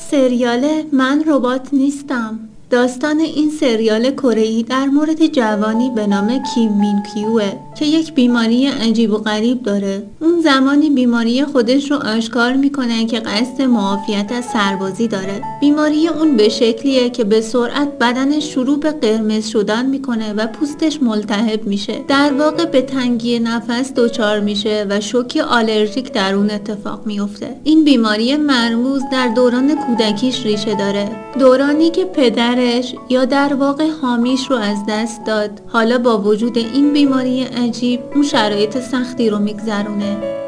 سریال من ربات نیستم. داستان این سریال کره‌ای در مورد جوانی به نام کیم مین کیوه که یک بیماری عجیب و غریب داره. اون زمانی بیماری خودش رو آشکار میکنه که قصد معافیت از سربازی داره. بیماری اون به شکلیه که به سرعت بدنش شروع به قرمز شدن میکنه و پوستش ملتهب میشه. در واقع به تنگی نفس دچار میشه و شوک آلرژیک در اون اتفاق میفته. این بیماری مرموز در دوران کودکیش ریشه داره. دورانی که پدرش یا در واقع حامیش رو از دست داد. حالا با وجود این بیماری عجیب اون شرایط سختی رو میگذرونه.